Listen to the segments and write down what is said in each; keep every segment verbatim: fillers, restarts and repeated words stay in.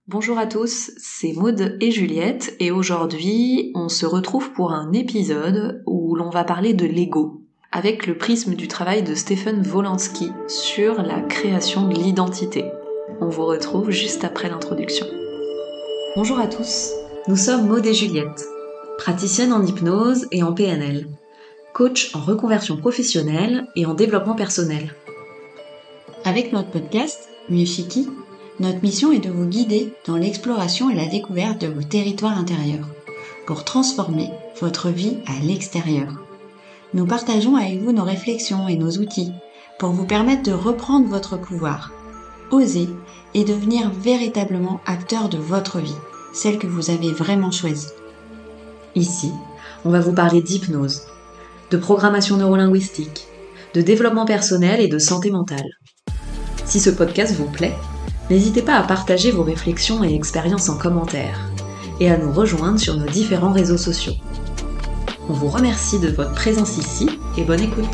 Bonjour à tous, c'est Maud et Juliette et aujourd'hui on se retrouve pour un épisode où l'on va parler de l'ego avec le prisme du travail de Stefan Wolanski sur la création de l'identité. On vous retrouve juste après l'introduction. Bonjour à tous, nous sommes Maud et Juliette, praticiennes en hypnose et en P N L, coach en reconversion professionnelle et en développement personnel. Avec notre podcast, Miushiki, notre mission est de vous guider dans l'exploration et la découverte de vos territoires intérieurs pour transformer votre vie à l'extérieur. Nous partageons avec vous nos réflexions et nos outils pour vous permettre de reprendre votre pouvoir, oser et devenir véritablement acteur de votre vie, celle que vous avez vraiment choisie. Ici, on va vous parler d'hypnose, de programmation neurolinguistique, de développement personnel et de santé mentale. Si ce podcast vous plaît, n'hésitez pas à partager vos réflexions et expériences en commentaire et à nous rejoindre sur nos différents réseaux sociaux. On vous remercie de votre présence ici et bonne écoute.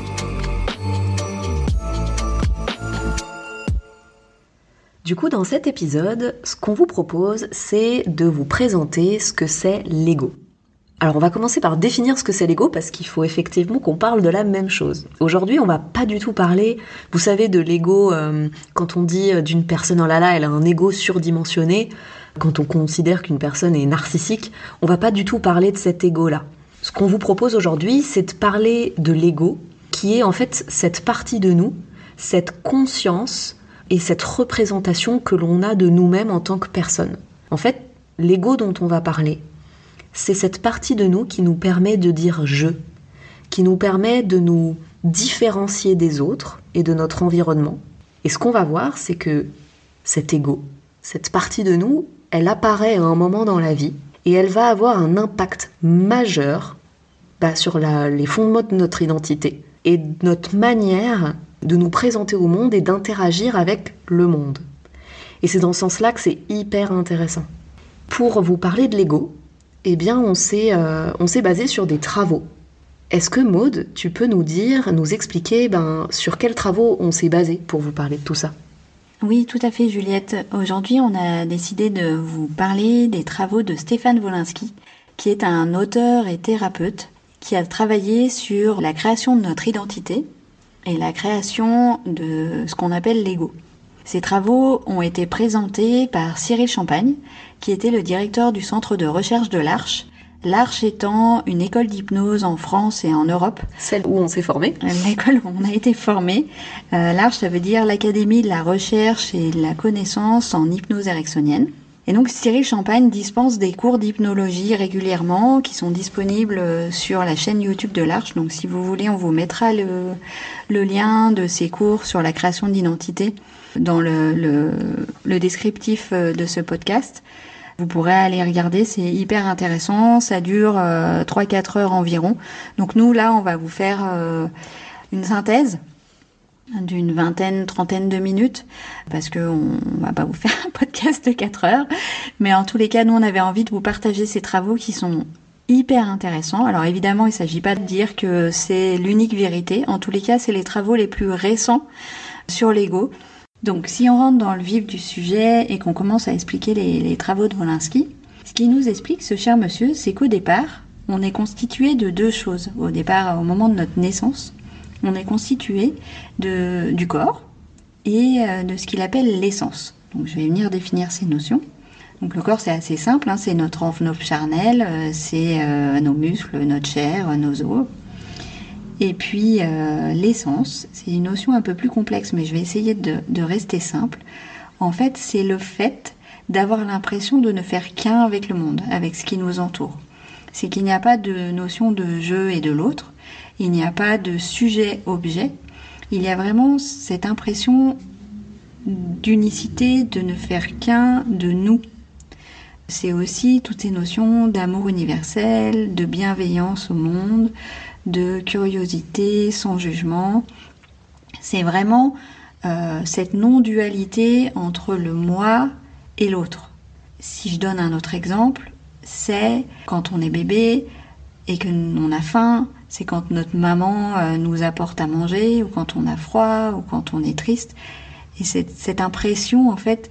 Du coup, dans cet épisode, ce qu'on vous propose, c'est de vous présenter ce que c'est l'ego. Alors on va commencer par définir ce que c'est l'ego parce qu'il faut effectivement qu'on parle de la même chose. Aujourd'hui on va pas du tout parler, vous savez, de l'ego euh, quand on dit d'une personne, oh là là, elle a un ego surdimensionné, quand on considère qu'une personne est narcissique, on va pas du tout parler de cet ego-là. Ce qu'on vous propose aujourd'hui, c'est de parler de l'ego, qui est en fait cette partie de nous, cette conscience et cette représentation que l'on a de nous-mêmes en tant que personne. En fait, l'ego dont on va parler, c'est cette partie de nous qui nous permet de dire « je », qui nous permet de nous différencier des autres et de notre environnement. Et ce qu'on va voir, c'est que cet ego, cette partie de nous, elle apparaît à un moment dans la vie et elle va avoir un impact majeur bah, sur la, les fondements de notre identité et de notre manière de nous présenter au monde et d'interagir avec le monde. Et c'est dans ce sens-là que c'est hyper intéressant. Pour vous parler de l'ego, eh bien, on s'est, euh, on s'est basé sur des travaux. Est-ce que Maud, tu peux nous dire, nous expliquer ben, sur quels travaux on s'est basé pour vous parler de tout ça ? Oui, tout à fait, Juliette. Aujourd'hui, on a décidé de vous parler des travaux de Stefan Wolanski, qui est un auteur et thérapeute qui a travaillé sur la création de notre identité et la création de ce qu'on appelle l'ego. Ces travaux ont été présentés par Cyril Champagne, qui était le directeur du centre de recherche de l'Arche. L'Arche étant une école d'hypnose en France et en Europe. Celle où on s'est formé. L'école où on a été formé. Euh, L'Arche, ça veut dire l'Académie de la recherche et de la connaissance en hypnose ericksonienne. Et donc Cyril Champagne dispense des cours d'hypnologie régulièrement qui sont disponibles sur la chaîne YouTube de l'Arche. Donc si vous voulez, on vous mettra le, le lien de ces cours sur la création d'identité dans le, le, le descriptif de ce podcast. Vous pourrez aller regarder, c'est hyper intéressant, ça dure euh, trois à quatre heures environ. Donc nous, là, on va vous faire euh, une synthèse d'une vingtaine, trentaine de minutes, parce que on va pas vous faire un podcast de quatre heures. Mais en tous les cas, nous, on avait envie de vous partager ces travaux qui sont hyper intéressants. Alors évidemment, il s'agit pas de dire que c'est l'unique vérité. En tous les cas, c'est les travaux les plus récents sur l'ego. Donc, si on rentre dans le vif du sujet et qu'on commence à expliquer les, les travaux de Wolanski, ce qui nous explique, ce cher monsieur, c'est qu'au départ, on est constitué de deux choses. Au départ, au moment de notre naissance, on est constitué de, du corps et euh, de ce qu'il appelle l'essence. Donc, je vais venir définir ces notions. Donc, le corps, c'est assez simple, hein, c'est notre enveloppe charnelle, euh, c'est euh, nos muscles, notre chair, nos os. Et puis euh, l'essence, c'est une notion un peu plus complexe, mais je vais essayer de, de rester simple. En fait, c'est le fait d'avoir l'impression de ne faire qu'un avec le monde, avec ce qui nous entoure. C'est qu'il n'y a pas de notion de je et de l'autre, il n'y a pas de sujet-objet, il y a vraiment cette impression d'unicité, de ne faire qu'un, de nous. C'est aussi toutes ces notions d'amour universel, de bienveillance au monde, de curiosité sans jugement. C'est vraiment euh, cette non-dualité entre le moi et l'autre. Si je donne un autre exemple, c'est quand on est bébé et qu'on a faim, c'est quand notre maman euh, nous apporte à manger, ou quand on a froid, ou quand on est triste. Et c'est cette impression en fait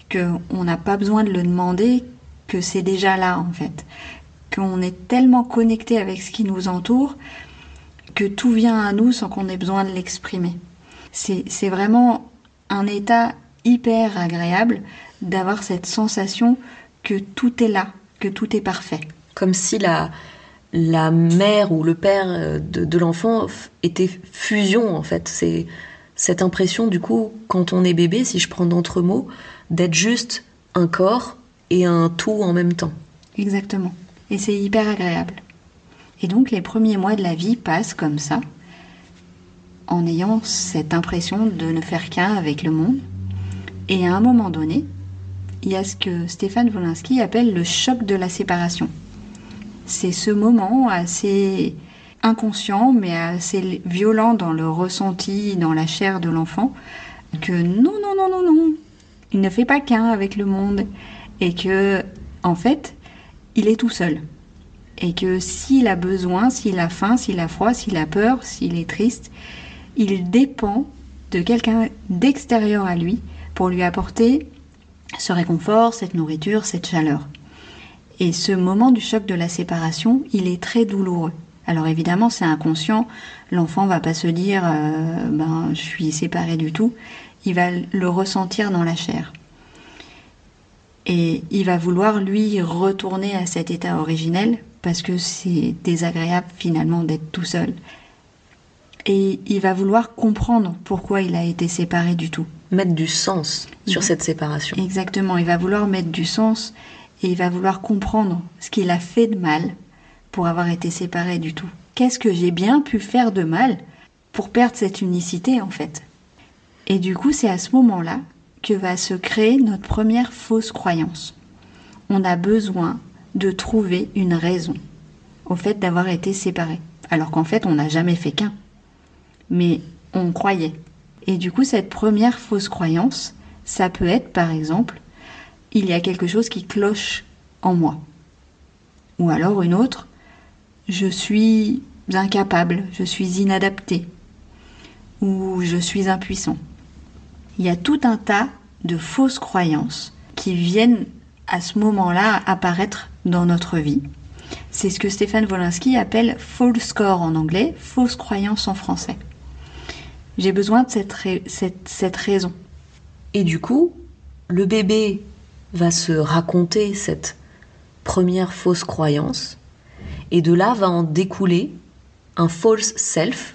qu'on n'a pas besoin de le demander, que c'est déjà là en fait. Qu'on est tellement connecté avec ce qui nous entoure que tout vient à nous sans qu'on ait besoin de l'exprimer. C'est, c'est vraiment un état hyper agréable d'avoir cette sensation que tout est là, que tout est parfait. Comme si la, la mère ou le père de, de l'enfant était fusion en fait. C'est cette impression du coup, quand on est bébé, si je prends d'entre mots, d'être juste un corps et un tout en même temps. Exactement. Et c'est hyper agréable. Et donc les premiers mois de la vie passent comme ça, en ayant cette impression de ne faire qu'un avec le monde. Et à un moment donné, il y a ce que Stéphane Wolinski appelle le choc de la séparation. C'est ce moment assez inconscient, mais assez violent dans le ressenti, dans la chair de l'enfant, que non, non, non, non, non, il ne fait pas qu'un avec le monde. Et que, en fait, il est tout seul. Et que s'il a besoin, s'il a faim, s'il a froid, s'il a peur, s'il est triste, il dépend de quelqu'un d'extérieur à lui pour lui apporter ce réconfort, cette nourriture, cette chaleur. Et ce moment du choc de la séparation, il est très douloureux. Alors évidemment, c'est inconscient. L'enfant va pas se dire euh, « ben, je suis séparé du tout ». Il va le ressentir dans la chair. Et il va vouloir, lui, retourner à cet état originel parce que c'est désagréable finalement d'être tout seul. Et il va vouloir comprendre pourquoi il a été séparé du tout. Mettre du sens sur Il... cette séparation. Exactement, il va vouloir mettre du sens et il va vouloir comprendre ce qu'il a fait de mal pour avoir été séparé du tout. Qu'est-ce que j'ai bien pu faire de mal pour perdre cette unicité en fait ? Et du coup, c'est à ce moment-là que va se créer notre première fausse croyance. On a besoin de trouver une raison au fait d'avoir été séparés, alors qu'en fait, on n'a jamais fait qu'un. Mais on croyait. Et du coup, cette première fausse croyance, ça peut être, par exemple, il y a quelque chose qui cloche en moi. Ou alors une autre, je suis incapable, je suis inadapté, ou je suis impuissant. Il y a tout un tas de fausses croyances qui viennent à ce moment-là apparaître dans notre vie. C'est ce que Stéphane Wolinski appelle « false score » en anglais, « fausse croyance » en français. J'ai besoin de cette, ra- cette, cette raison. Et du coup, le bébé va se raconter cette première fausse croyance, et de là va en découler un false self,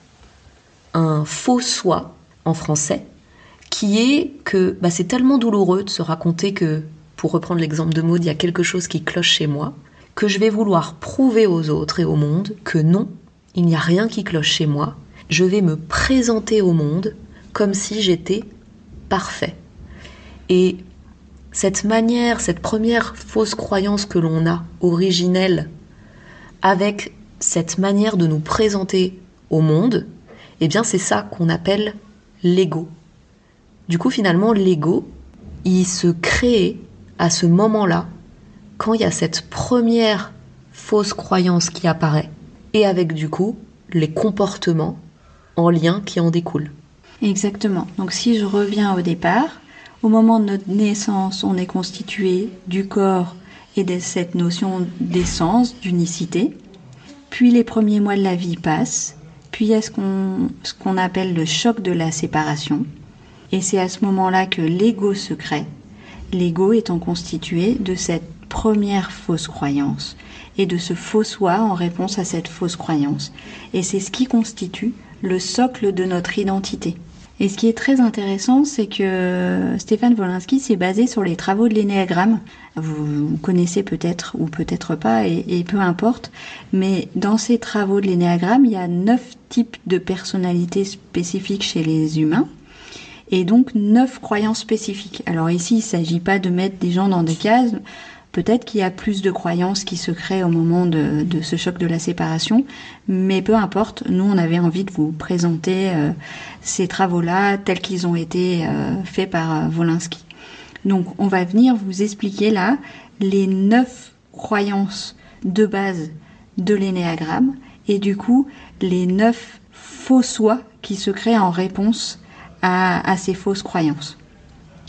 un faux soi en français, qui est que bah, c'est tellement douloureux de se raconter que, pour reprendre l'exemple de Maud, il y a quelque chose qui cloche chez moi, que je vais vouloir prouver aux autres et au monde que non, il n'y a rien qui cloche chez moi. Je vais me présenter au monde comme si j'étais parfait. Et cette manière, cette première fausse croyance que l'on a, originelle, avec cette manière de nous présenter au monde, eh bien c'est ça qu'on appelle l'ego. Du coup, finalement, l'ego, il se crée à ce moment-là, quand il y a cette première fausse croyance qui apparaît, et avec, du coup, les comportements en lien qui en découlent. Exactement. Donc, si je reviens au départ, au moment de notre naissance, on est constitué du corps et de cette notion d'essence, d'unicité. Puis, les premiers mois de la vie passent. Puis, il y a ce qu'on, ce qu'on appelle le choc de la séparation. Et c'est à ce moment-là que l'ego se crée, l'ego étant constitué de cette première fausse croyance et de ce faux soi en réponse à cette fausse croyance. Et c'est ce qui constitue le socle de notre identité. Et ce qui est très intéressant, c'est que Stéphane Wolinski s'est basé sur les travaux de l'énéagramme. Vous, vous connaissez peut-être ou peut-être pas, et, et peu importe. Mais dans ces travaux de l'énéagramme, il y a neuf types de personnalités spécifiques chez les humains. Et donc neuf croyances spécifiques. Alors ici, il ne s'agit pas de mettre des gens dans des cases. Peut-être qu'il y a plus de croyances qui se créent au moment de, de ce choc de la séparation, mais peu importe, nous on avait envie de vous présenter euh, ces travaux-là tels qu'ils ont été euh, faits par euh, Wolinski. Donc on va venir vous expliquer là les neuf croyances de base de l'énéagramme et du coup les neuf faux soi qui se créent en réponse à, à ces fausses croyances.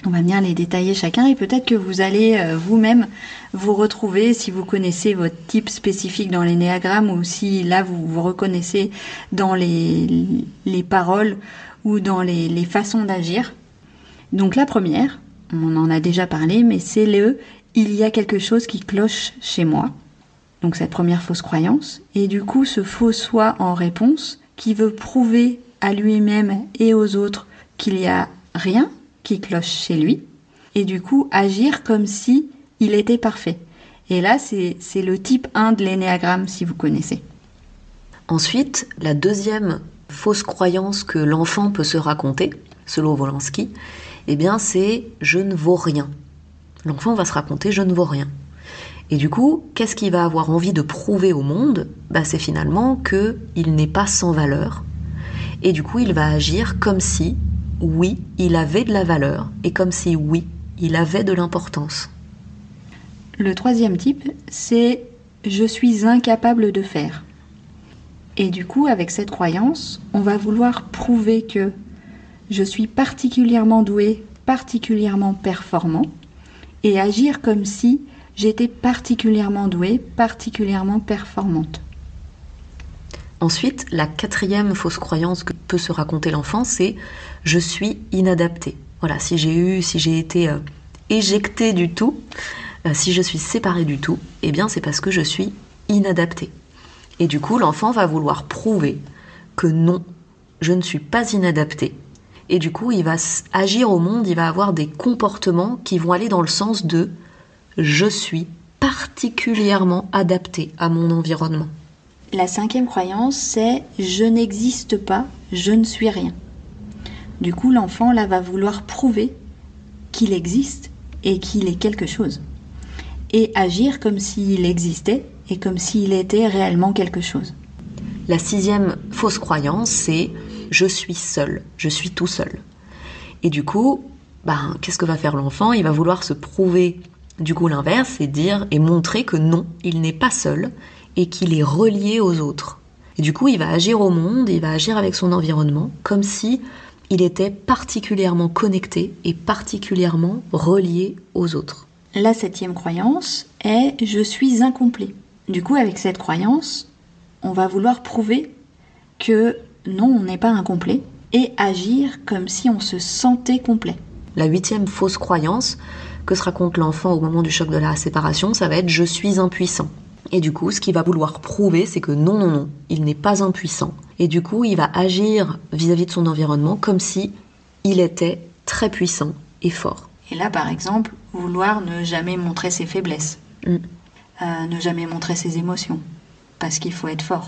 On va venir les détailler chacun et peut-être que vous allez euh, vous-même vous retrouver si vous connaissez votre type spécifique dans l'énéagramme ou si là vous vous reconnaissez dans les, les paroles ou dans les, les façons d'agir. Donc la première, on en a déjà parlé, mais c'est le « il y a quelque chose qui cloche chez moi ». Donc cette première fausse croyance. Et du coup ce faux soi en réponse qui veut prouver à lui-même et aux autres qu'il n'y a rien qui cloche chez lui, et du coup agir comme si il était parfait. Et là, c'est, c'est le type un de l'énéagramme, si vous connaissez. Ensuite, la deuxième fausse croyance que l'enfant peut se raconter, selon Wolanski, eh bien, c'est « je ne vaux rien ». L'enfant va se raconter « je ne vaux rien ». Et du coup, qu'est-ce qu'il va avoir envie de prouver au monde ? Bah, c'est finalement qu'il n'est pas sans valeur. Et du coup, il va agir comme si oui, il avait de la valeur, et comme si oui, il avait de l'importance. Le troisième type, c'est « je suis incapable de faire ». Et du coup, avec cette croyance, on va vouloir prouver que je suis particulièrement doué, particulièrement performant, et agir comme si j'étais particulièrement douée, particulièrement performante. Ensuite, la quatrième fausse croyance que peut se raconter l'enfant, c'est « je suis inadapté ». Voilà, si j'ai eu, si j'ai été euh, éjectée du tout, euh, si je suis séparée du tout, eh bien c'est parce que je suis inadaptée. Et du coup, l'enfant va vouloir prouver que non, je ne suis pas inadapté. Et du coup, il va agir au monde, il va avoir des comportements qui vont aller dans le sens de « je suis particulièrement adapté à mon environnement ». La cinquième croyance, c'est « je n'existe pas, je ne suis rien ». Du coup, l'enfant là va vouloir prouver qu'il existe et qu'il est quelque chose. Et agir comme s'il existait et comme s'il était réellement quelque chose. La sixième fausse croyance, c'est « je suis seul, je suis tout seul ». Et du coup, ben, qu'est-ce que va faire l'enfant ? Il va vouloir se prouver du coup l'inverse et dire et montrer que non, il n'est pas seul et qu'il est relié aux autres. Et du coup, il va agir au monde, il va agir avec son environnement comme si il était particulièrement connecté et particulièrement relié aux autres. La septième croyance est « je suis incomplet ». Du coup, avec cette croyance, on va vouloir prouver que non, on n'est pas incomplet et agir comme si on se sentait complet. La huitième fausse croyance que se raconte l'enfant au moment du choc de la séparation, ça va être « je suis impuissant ». Et du coup, ce qu'il va vouloir prouver, c'est que non, non, non, il n'est pas impuissant. Et du coup, il va agir vis-à-vis de son environnement comme si il était très puissant et fort. Et là, par exemple, vouloir ne jamais montrer ses faiblesses, mm. euh, ne jamais montrer ses émotions, parce qu'il faut être fort,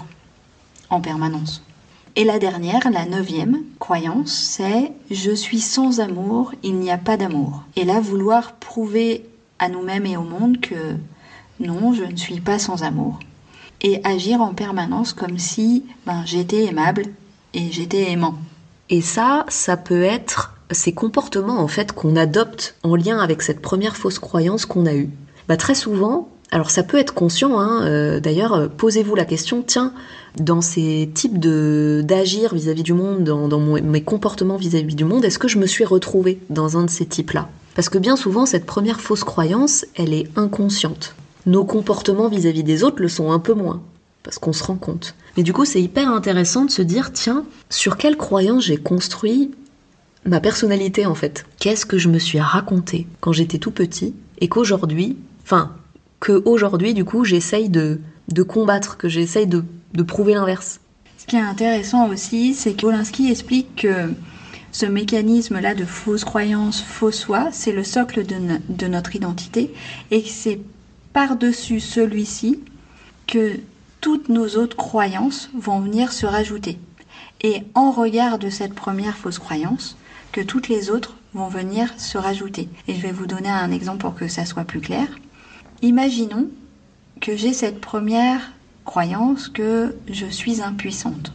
en permanence. Et la dernière, la neuvième croyance, c'est « je suis sans amour, il n'y a pas d'amour ». Et là, vouloir prouver à nous-mêmes et au monde que non, je ne suis pas sans amour. Et agir en permanence comme si ben, j'étais aimable et j'étais aimant. Et ça, ça peut être ces comportements en fait qu'on adopte en lien avec cette première fausse croyance qu'on a eue. Bah, très souvent, alors ça peut être conscient, hein, euh, d'ailleurs, euh, posez-vous la question, tiens, dans ces types de, d'agir vis-à-vis du monde, dans, dans mon, mes comportements vis-à-vis du monde, est-ce que je me suis retrouvée dans un de ces types-là ? Parce que bien souvent, cette première fausse croyance, elle est inconsciente. Nos comportements vis-à-vis des autres le sont un peu moins, parce qu'on se rend compte. Mais du coup, c'est hyper intéressant de se dire, tiens, sur quelle croyance j'ai construit ma personnalité en fait ? Qu'est-ce que je me suis raconté quand j'étais tout petit et qu'aujourd'hui, enfin, qu'aujourd'hui du coup, j'essaye de, de combattre, que j'essaye de, de prouver l'inverse. Ce qui est intéressant aussi, c'est que Wolanski explique que ce mécanisme-là de fausse croyance, faux soi, c'est le socle de, no- de notre identité et que c'est par-dessus celui-ci que toutes nos autres croyances vont venir se rajouter. Et en regard de cette première fausse croyance, que toutes les autres vont venir se rajouter. Et je vais vous donner un exemple pour que ça soit plus clair. Imaginons que j'ai cette première croyance que je suis impuissante.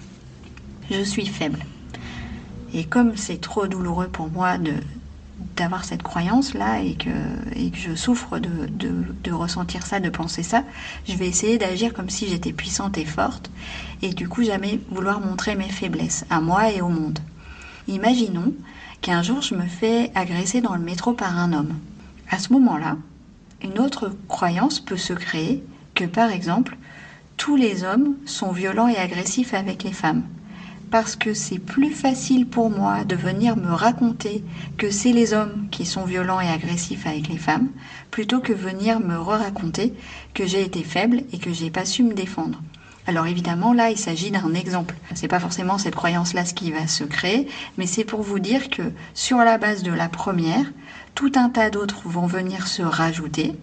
Je suis faible. Et comme c'est trop douloureux pour moi de d'avoir cette croyance-là et que, et que je souffre de, de, de ressentir ça, de penser ça, je vais essayer d'agir comme si j'étais puissante et forte et du coup jamais vouloir montrer mes faiblesses à moi et au monde. Imaginons qu'un jour je me fais agresser dans le métro par un homme. À ce moment-là, une autre croyance peut se créer que, par exemple, tous les hommes sont violents et agressifs avec les femmes. Parce que c'est plus facile pour moi de venir me raconter que c'est les hommes qui sont violents et agressifs avec les femmes, plutôt que venir me re-raconter que j'ai été faible et que j'ai pas su me défendre. Alors évidemment, là, il s'agit d'un exemple. C'est pas forcément cette croyance-là ce qui va se créer, mais c'est pour vous dire que sur la base de la première, tout un tas d'autres vont venir se rajouter,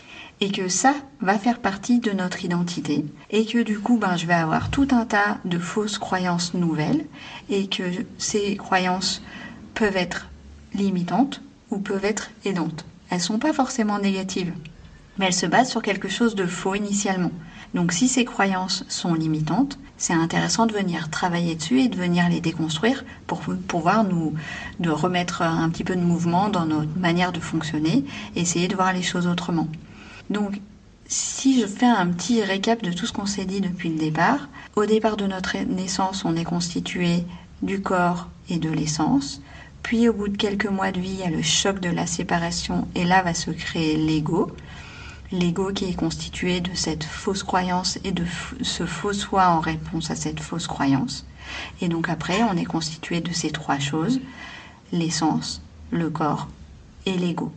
et que ça va faire partie de notre identité, et que du coup, ben, je vais avoir tout un tas de fausses croyances nouvelles, et que ces croyances peuvent être limitantes ou peuvent être aidantes. Elles sont pas forcément négatives, mais elles se basent sur quelque chose de faux initialement. Donc si ces croyances sont limitantes, c'est intéressant de venir travailler dessus et de venir les déconstruire pour pouvoir nous de remettre un petit peu de mouvement dans notre manière de fonctionner et essayer de voir les choses autrement. Donc, si je fais un petit récap de tout ce qu'on s'est dit depuis le départ, au départ de notre naissance, on est constitué du corps et de l'essence. Puis, au bout de quelques mois de vie, il y a le choc de la séparation et là va se créer l'ego. L'ego qui est constitué de cette fausse croyance et de ce faux soi en réponse à cette fausse croyance. Et donc après, on est constitué de ces trois choses, l'essence, le corps et l'ego.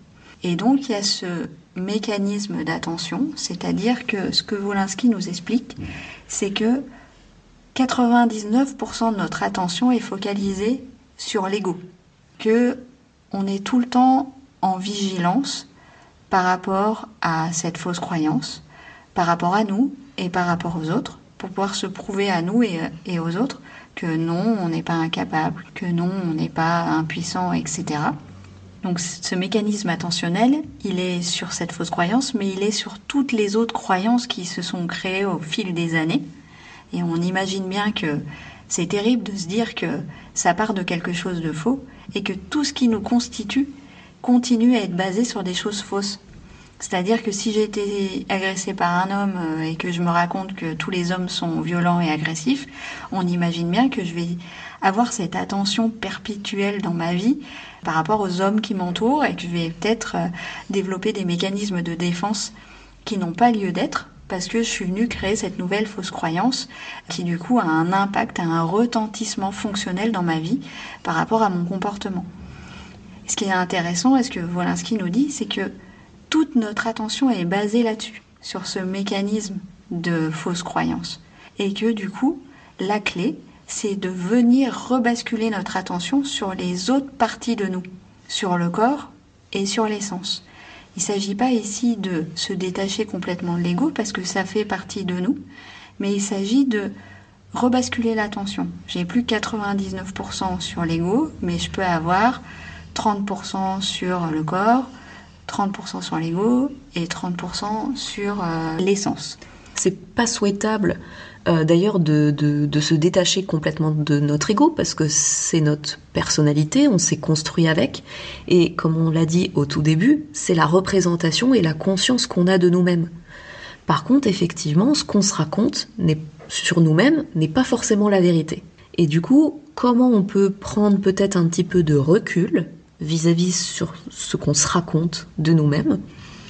Et donc, il y a ce mécanisme d'attention, c'est-à-dire que ce que Wolinski nous explique, c'est que quatre-vingt-dix-neuf pour cent de notre attention est focalisée sur l'ego, que on est tout le temps en vigilance par rapport à cette fausse croyance, par rapport à nous et par rapport aux autres, pour pouvoir se prouver à nous et, et aux autres que non, on n'est pas incapable, que non, on n'est pas impuissant, et cetera. Donc ce mécanisme attentionnel, il est sur cette fausse croyance, mais il est sur toutes les autres croyances qui se sont créées au fil des années. Et on imagine bien que c'est terrible de se dire que ça part de quelque chose de faux et que tout ce qui nous constitue continue à être basé sur des choses fausses. C'est-à-dire que si j'ai été agressée par un homme et que je me raconte que tous les hommes sont violents et agressifs, on imagine bien que je vais avoir cette attention perpétuelle dans ma vie par rapport aux hommes qui m'entourent et que je vais peut-être développer des mécanismes de défense qui n'ont pas lieu d'être parce que je suis venue créer cette nouvelle fausse croyance qui du coup a un impact, a un retentissement fonctionnel dans ma vie par rapport à mon comportement. Et ce qui est intéressant, et ce que Wolinski nous dit, c'est que toute notre attention est basée là-dessus, sur ce mécanisme de fausse croyance. Et que du coup, la clé, c'est de venir rebasculer notre attention sur les autres parties de nous, sur le corps et sur l'essence. Il ne s'agit pas ici de se détacher complètement de l'ego, parce que ça fait partie de nous, mais il s'agit de rebasculer l'attention. J'ai plus quatre-vingt-dix-neuf pour cent sur l'ego, mais je peux avoir trente pour cent sur le corps, trente pour cent sur l'ego et trente pour cent sur euh, l'essence. C'est pas souhaitable euh, d'ailleurs de, de, de se détacher complètement de notre ego parce que c'est notre personnalité, on s'est construit avec et comme on l'a dit au tout début, c'est la représentation et la conscience qu'on a de nous-mêmes. Par contre, effectivement, ce qu'on se raconte n'est, sur nous-mêmes n'est pas forcément la vérité. Et du coup, comment on peut prendre peut-être un petit peu de recul vis-à-vis sur ce qu'on se raconte de nous-mêmes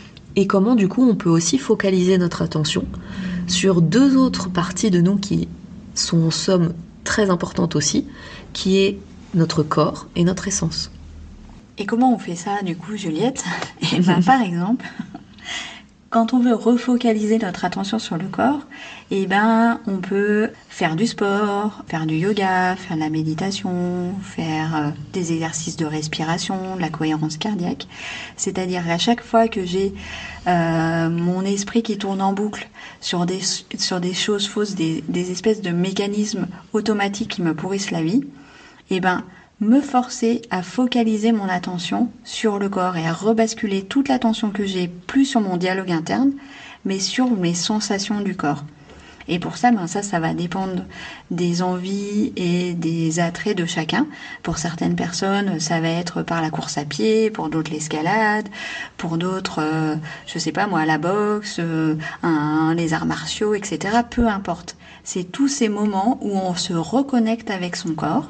et comment du coup on peut aussi focaliser notre attention sur deux autres parties de nous qui sont en somme très importantes aussi, qui est notre corps et notre essence. Et comment on fait ça du coup, Juliette? Et ben, par exemple, quand on veut refocaliser notre attention sur le corps, eh ben, on peut faire du sport, faire du yoga, faire de la méditation, faire euh, des exercices de respiration, de la cohérence cardiaque. C'est-à-dire qu'à chaque fois que j'ai euh, mon esprit qui tourne en boucle sur des, sur des choses fausses, des, des espèces de mécanismes automatiques qui me pourrissent la vie, eh ben, me forcer à focaliser mon attention sur le corps et à rebasculer toute l'attention que j'ai plus sur mon dialogue interne, mais sur mes sensations du corps. Et pour ça, ben ça, ça va dépendre des envies et des attraits de chacun. Pour certaines personnes, ça va être par la course à pied, pour d'autres l'escalade, pour d'autres, euh, je sais pas moi, la boxe, euh, un, les arts martiaux, et cetera. Peu importe. C'est tous ces moments où on se reconnecte avec son corps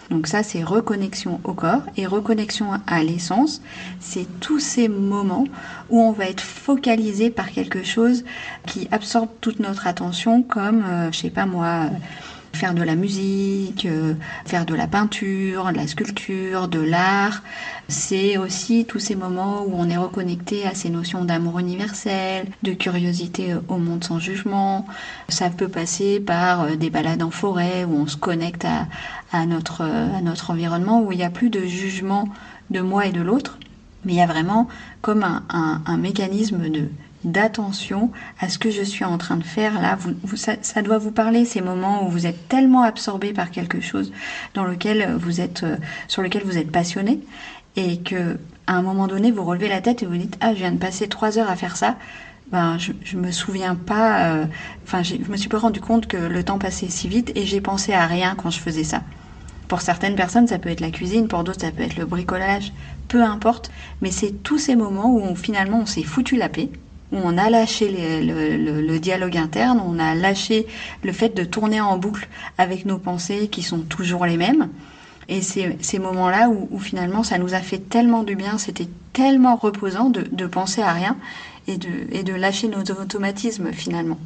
Donc ça, c'est reconnexion au corps et reconnexion à l'essence. C'est tous ces moments où on va être focalisé par quelque chose qui absorbe toute notre attention, comme, euh, je sais pas moi, euh, faire de la musique, euh, faire de la peinture, de la sculpture, de l'art. C'est aussi tous ces moments où on est reconnecté à ces notions d'amour universel, de curiosité au monde sans jugement. Ça peut passer par euh, des balades en forêt où on se connecte à, à, notre, euh, à notre environnement, où il n'y a plus de jugement de moi et de l'autre, mais il y a vraiment comme un, un, un mécanisme de d'attention à ce que je suis en train de faire là. Vous, vous, ça, ça doit vous parler, ces moments où vous êtes tellement absorbé par quelque chose dans lequel vous êtes, euh, sur lequel vous êtes passionné, et que à un moment donné vous relevez la tête et vous dites ah, je viens de passer trois heures à faire ça. Ben je, je me souviens pas. Euh, enfin, je me suis pas rendu compte que le temps passait si vite et j'ai pensé à rien quand je faisais ça. Pour certaines personnes, ça peut être la cuisine, pour d'autres, ça peut être le bricolage, peu importe. Mais c'est tous ces moments où on, finalement on s'est foutu la paix, où on a lâché les, le, le, le dialogue interne, on a lâché le fait de tourner en boucle avec nos pensées qui sont toujours les mêmes. Et c'est ces moments-là où, où finalement ça nous a fait tellement du bien, c'était tellement reposant de, de penser à rien et de, et de lâcher nos automatismes finalement.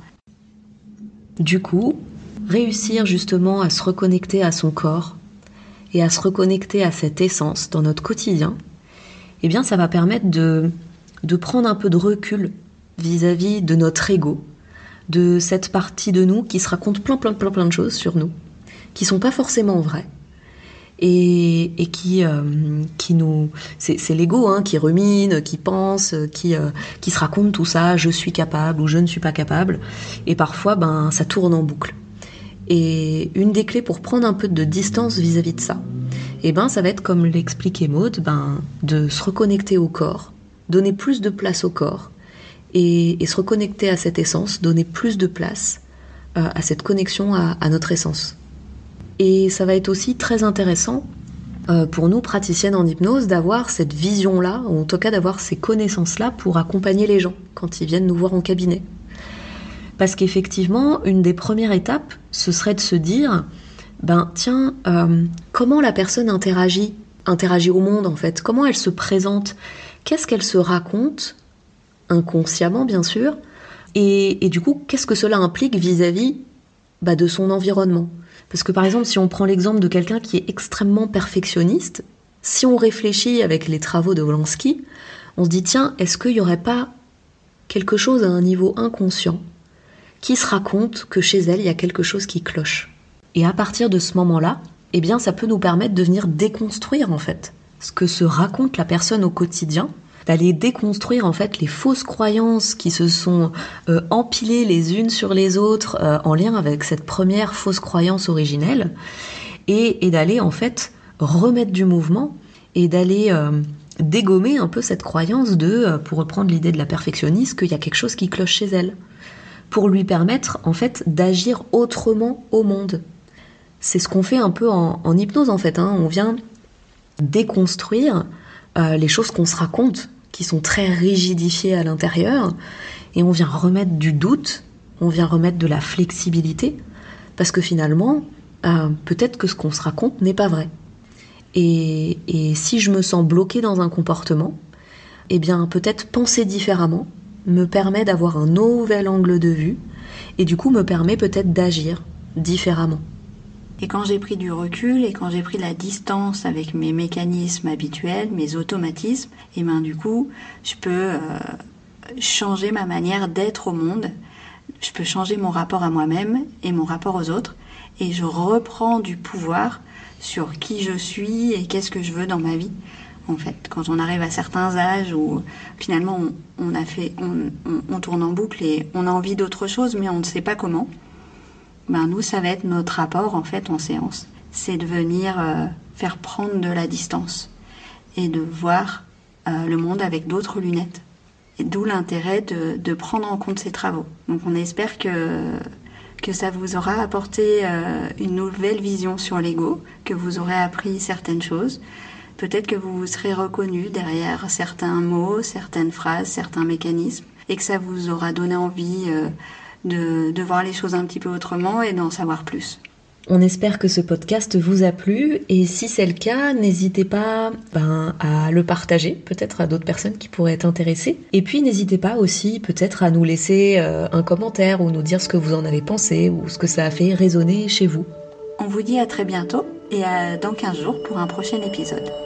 Du coup, réussir justement à se reconnecter à son corps et à se reconnecter à cette essence dans notre quotidien, eh bien ça va permettre de, de prendre un peu de recul vis-à-vis de notre ego, de cette partie de nous qui se raconte plein plein plein plein de choses sur nous, qui sont pas forcément vraies, et, et qui, euh, qui nous... C'est, c'est l'ego hein, qui rumine, qui pense, qui, euh, qui se raconte tout ça, je suis capable ou je ne suis pas capable, et parfois ben, ça tourne en boucle. Et une des clés pour prendre un peu de distance vis-à-vis de ça, eh ben, ça va être, comme l'expliquait Maud, ben, de se reconnecter au corps, donner plus de place au corps, et, et se reconnecter à cette essence, donner plus de place euh, à cette connexion à, à notre essence. Et ça va être aussi très intéressant euh, pour nous, praticiennes en hypnose, d'avoir cette vision-là, ou en tout cas d'avoir ces connaissances-là pour accompagner les gens quand ils viennent nous voir en cabinet. Parce qu'effectivement, une des premières étapes, ce serait de se dire, ben tiens, euh, comment la personne interagit, interagit au monde en fait, comment elle se présente, qu'est-ce qu'elle se raconte, inconsciemment bien sûr, et, et du coup, qu'est-ce que cela implique vis-à-vis bah, de son environnement. Parce que par exemple, si on prend l'exemple de quelqu'un qui est extrêmement perfectionniste, si on réfléchit avec les travaux de Wolanski, on se dit tiens, est-ce qu'il n'y aurait pas quelque chose à un niveau inconscient qui se raconte que chez elle, il y a quelque chose qui cloche. Et à partir de ce moment-là, eh bien, ça peut nous permettre de venir déconstruire, en fait, ce que se raconte la personne au quotidien, d'aller déconstruire, en fait, les fausses croyances qui se sont euh, empilées les unes sur les autres euh, en lien avec cette première fausse croyance originelle, et, et d'aller, en fait, remettre du mouvement et d'aller euh, dégommer un peu cette croyance de, euh, pour reprendre l'idée de la perfectionniste, qu'il y a quelque chose qui cloche chez elle, pour lui permettre, en fait, d'agir autrement au monde. C'est ce qu'on fait un peu en, en hypnose, en fait. Hein. On vient déconstruire euh, les choses qu'on se raconte, qui sont très rigidifiées à l'intérieur, et on vient remettre du doute, on vient remettre de la flexibilité, parce que finalement, euh, peut-être que ce qu'on se raconte n'est pas vrai. Et, et si je me sens bloquée dans un comportement, eh bien, peut-être penser différemment me permet d'avoir un nouvel angle de vue, et du coup me permet peut-être d'agir différemment. Et quand j'ai pris du recul et quand j'ai pris la distance avec mes mécanismes habituels, mes automatismes, et ben du coup, je peux euh, changer ma manière d'être au monde, je peux changer mon rapport à moi-même et mon rapport aux autres, et je reprends du pouvoir sur qui je suis et qu'est-ce que je veux dans ma vie. En fait, quand on arrive à certains âges où finalement on, on a fait, on, on, on tourne en boucle et on a envie d'autre chose, mais on ne sait pas comment. Ben nous, ça va être notre rapport en fait en séance, c'est de venir euh, faire prendre de la distance et de voir euh, le monde avec d'autres lunettes. Et d'où l'intérêt de, de prendre en compte ces travaux. Donc on espère que que ça vous aura apporté euh, une nouvelle vision sur l'ego, que vous aurez appris certaines choses. Peut-être que vous vous serez reconnu derrière certains mots, certaines phrases, certains mécanismes, et que ça vous aura donné envie euh, de, de voir les choses un petit peu autrement et d'en savoir plus. On espère que ce podcast vous a plu et si c'est le cas, n'hésitez pas ben, à le partager, peut-être à d'autres personnes qui pourraient être intéressées. Et puis n'hésitez pas aussi peut-être à nous laisser euh, un commentaire ou nous dire ce que vous en avez pensé ou ce que ça a fait résonner chez vous. On vous dit à très bientôt et à dans quinze jours pour un prochain épisode.